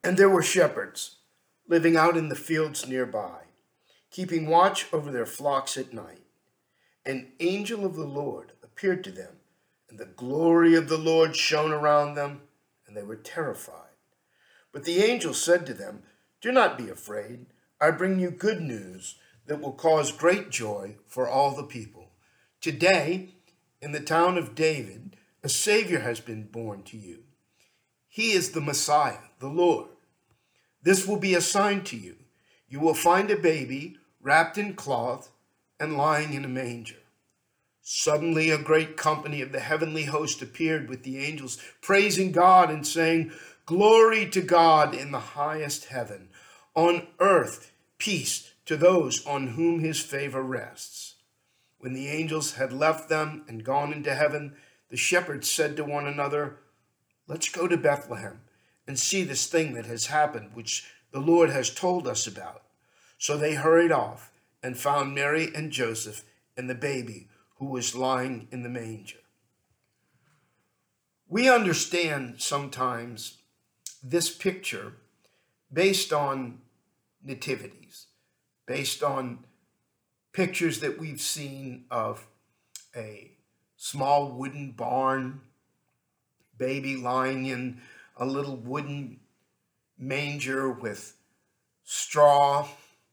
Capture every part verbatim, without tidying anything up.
And there were shepherds living out in the fields nearby, keeping watch over their flocks at night. An angel of the Lord appeared to them, and the glory of the Lord shone around them, and they were terrified. But the angel said to them, "Do not be afraid. I bring you good news that will cause great joy for all the people. Today, in the town of David, a Savior has been born to you. He is the Messiah, the Lord. This will be a sign to you. You will find a baby wrapped in cloth and lying in a manger." Suddenly a great company of the heavenly host appeared with the angels, praising God and saying, "Glory to God in the highest heaven. On earth, peace to those on whom his favor rests." When the angels had left them and gone into heaven, the shepherds said to one another, "Let's go to Bethlehem and see this thing that has happened, which the Lord has told us about." So they hurried off and found Mary and Joseph and the baby who was lying in the manger. We understand sometimes this picture based on nativities, based on pictures that we've seen of a small wooden barn, baby lying in a little wooden manger with straw.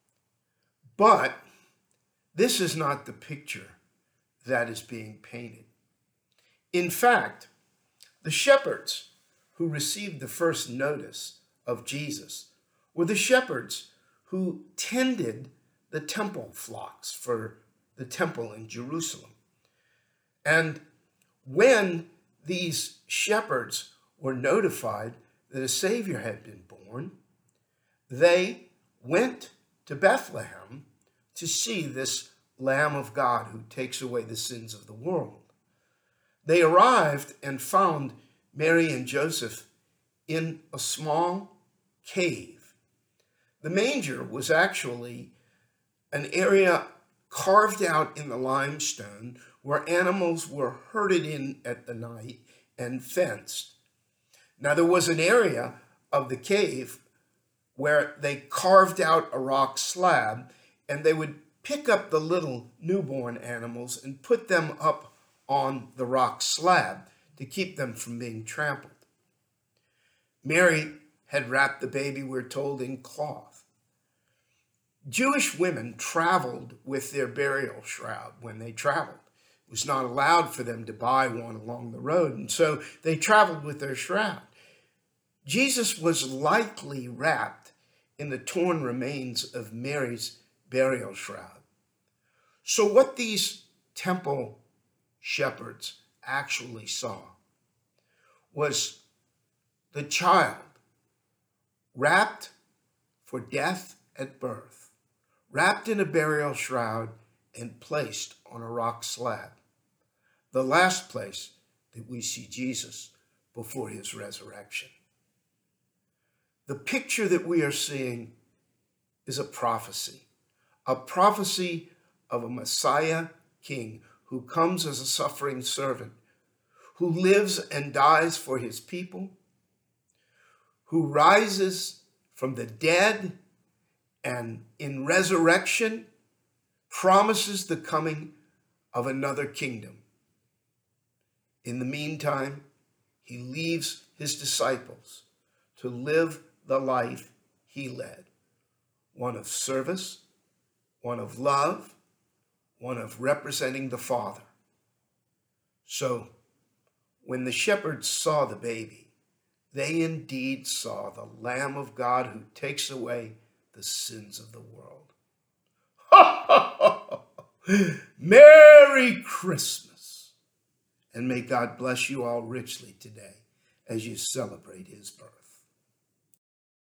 But this is not the picture that is being painted. In fact, the shepherds who received the first notice of Jesus were the shepherds who tended the temple flocks for the temple in Jerusalem. And when these shepherds were notified that a Savior had been born, they went to Bethlehem to see this Lamb of God who takes away the sins of the world. They arrived and found Mary and Joseph in a small cave. The manger was actually an area carved out in the limestone where animals were herded in at the night and fenced. Now, there was an area of the cave where they carved out a rock slab, and they would pick up the little newborn animals and put them up on the rock slab to keep them from being trampled. Mary had wrapped the baby, we're told, in cloth. Jewish women traveled with their burial shroud when they traveled. It was not allowed for them to buy one along the road, and so they traveled with their shroud. Jesus was likely wrapped in the torn remains of Mary's burial shroud. So what these temple shepherds actually saw was the child wrapped for death at birth, wrapped in a burial shroud and placed on a rock slab, the last place that we see Jesus before his resurrection. The picture that we are seeing is a prophecy, a prophecy of a Messiah king who comes as a suffering servant, who lives and dies for his people, who rises from the dead and in resurrection promises the coming of another kingdom. In the meantime, he leaves his disciples to live the life he led, one of service, one of love, one of representing the Father. So when the shepherds saw the baby, they indeed saw the Lamb of God who takes away the sins of the world. Merry Christmas, and may God bless you all richly today as you celebrate his birth.